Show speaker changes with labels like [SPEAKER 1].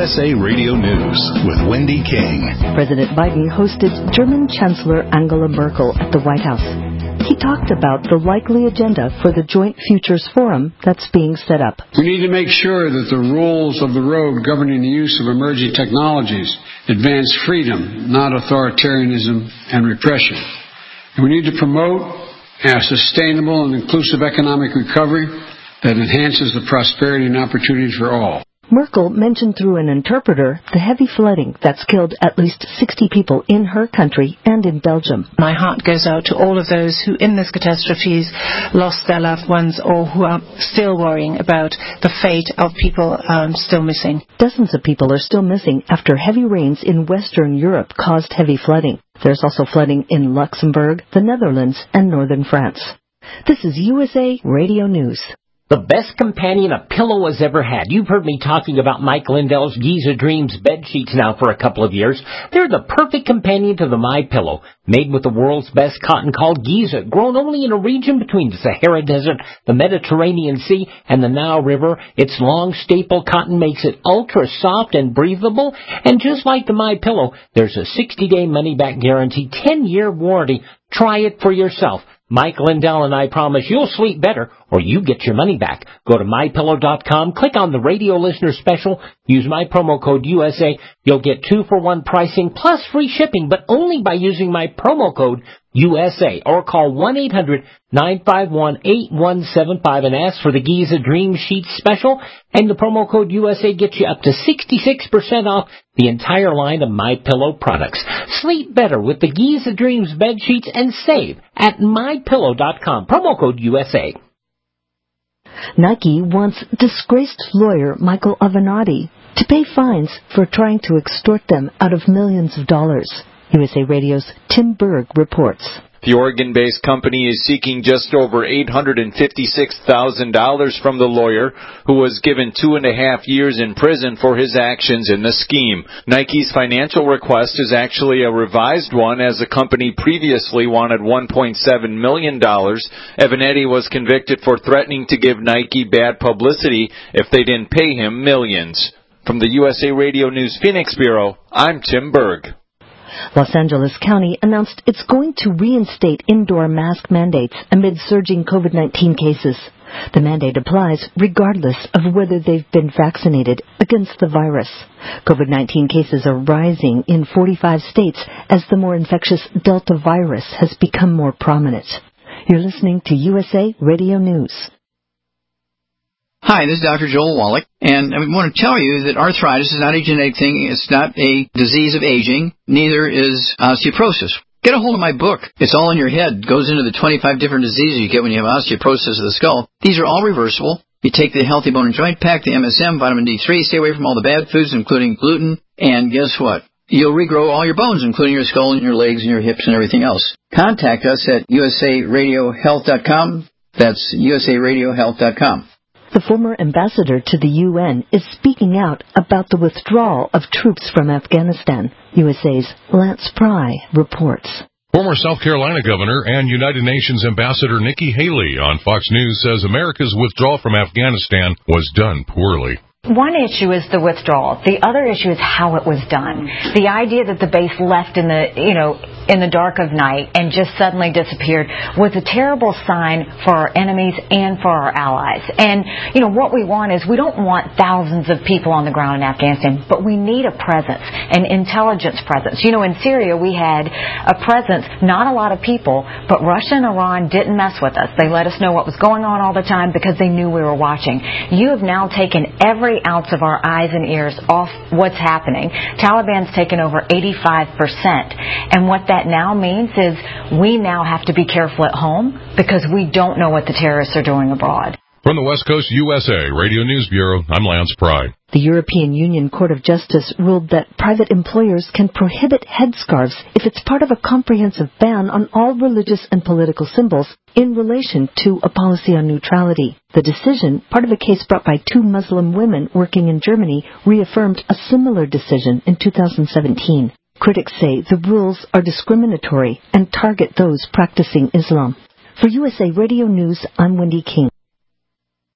[SPEAKER 1] USA Radio News with Wendy King.
[SPEAKER 2] President Biden hosted German Chancellor Angela Merkel at the White House. He talked about the likely agenda for the Joint Futures Forum that's being set up.
[SPEAKER 3] We need to make sure that the rules of the road governing the use of emerging technologies advance freedom, not authoritarianism and repression. And we need to promote a sustainable and inclusive economic recovery that enhances the prosperity and opportunities for all.
[SPEAKER 2] Merkel mentioned through an interpreter the heavy flooding that's killed at least 60 people in her country and in Belgium.
[SPEAKER 4] My heart goes out to all of those who in this catastrophe lost their loved ones or who are still worrying about the fate of people still missing.
[SPEAKER 2] Dozens of people are still missing after heavy rains in Western Europe caused heavy flooding. There's also flooding in Luxembourg, the Netherlands, and northern France. This is USA Radio News.
[SPEAKER 5] The best companion a pillow has ever had. You've heard me talking about Mike Lindell's Giza Dreams bed sheets now for a couple of years. They're the perfect companion to the MyPillow. Made with the world's best cotton called Giza, grown only in a region between the Sahara Desert, the Mediterranean Sea, and the Nile River. Its long staple cotton makes it ultra soft and breathable. And just like the MyPillow, there's a 60-day money-back guarantee, 10-year warranty. Try it for yourself. Mike Lindell and I promise you'll sleep better or you get your money back. Go to MyPillow.com, click on the radio listener special, use my promo code USA. You'll get 2-for-1 pricing plus free shipping, but only by using my promo code USA. Or call 1-800-951-8175 and ask for the Giza Dream Sheets special. And the promo code USA gets you up to 66% off the entire line of MyPillow products. Sleep better with the Giza Dreams bed sheets and save at MyPillow.com. Promo code USA.
[SPEAKER 2] Nike wants disgraced lawyer Michael Avenatti to pay fines for trying to extort them out of millions of dollars. USA Radio's Tim Berg reports.
[SPEAKER 6] The Oregon-based company is seeking just over $856,000 from the lawyer, who was given 2.5 years in prison for his actions in the scheme. Nike's financial request is actually a revised one, as the company previously wanted $1.7 million. Avenatti was convicted for threatening to give Nike bad publicity if they didn't pay him millions. From the USA Radio News Phoenix Bureau, I'm Tim Berg.
[SPEAKER 2] Los Angeles County announced it's going to reinstate indoor mask mandates amid surging COVID-19 cases. The mandate applies regardless of whether they've been vaccinated against the virus. COVID-19 cases are rising in 45 states as the more infectious Delta virus has become more prominent. You're listening to USA Radio News.
[SPEAKER 7] Hi, this is Dr. Joel Wallach, and I want to tell you that arthritis is not a genetic thing. It's not a disease of aging. Neither is osteoporosis. Get a hold of my book. It's all in your head. It goes into the 25 different diseases you get when you have osteoporosis of the skull. These are all reversible. You take the Healthy Bone and Joint Pack, the MSM, vitamin D3, stay away from all the bad foods, including gluten, and guess what? You'll regrow all your bones, including your skull and your legs and your hips and everything else. Contact us at usaradiohealth.com. That's usaradiohealth.com.
[SPEAKER 2] The former ambassador to the UN is speaking out about the withdrawal of troops from Afghanistan. USA's Lance Pry reports.
[SPEAKER 8] Former South Carolina governor and United Nations ambassador Nikki Haley on Fox News says America's withdrawal from Afghanistan was done poorly.
[SPEAKER 9] One issue is the withdrawal. The other issue is how it was done. The idea that the base left in the dark of night and just suddenly disappeared was a terrible sign for our enemies and for our allies. And, what we want is we don't want thousands of people on the ground in Afghanistan, but we need a presence, an intelligence presence. In Syria we had a presence, not a lot of people, but Russia and Iran didn't mess with us. They let us know what was going on all the time because they knew we were watching. You have now taken every ounce of our eyes and ears off what's happening. Taliban's taken over 85%. And what that now means is we now have to be careful at home because we don't know what the terrorists are doing abroad.
[SPEAKER 8] From the West Coast USA Radio News Bureau, I'm Lance Pry.
[SPEAKER 2] The European Union Court of Justice ruled that private employers can prohibit headscarves if it's part of a comprehensive ban on all religious and political symbols in relation to a policy on neutrality. The decision, part of a case brought by 2 Muslim women working in Germany, reaffirmed a similar decision in 2017. Critics say the rules are discriminatory and target those practicing Islam. For USA Radio News, I'm Wendy King.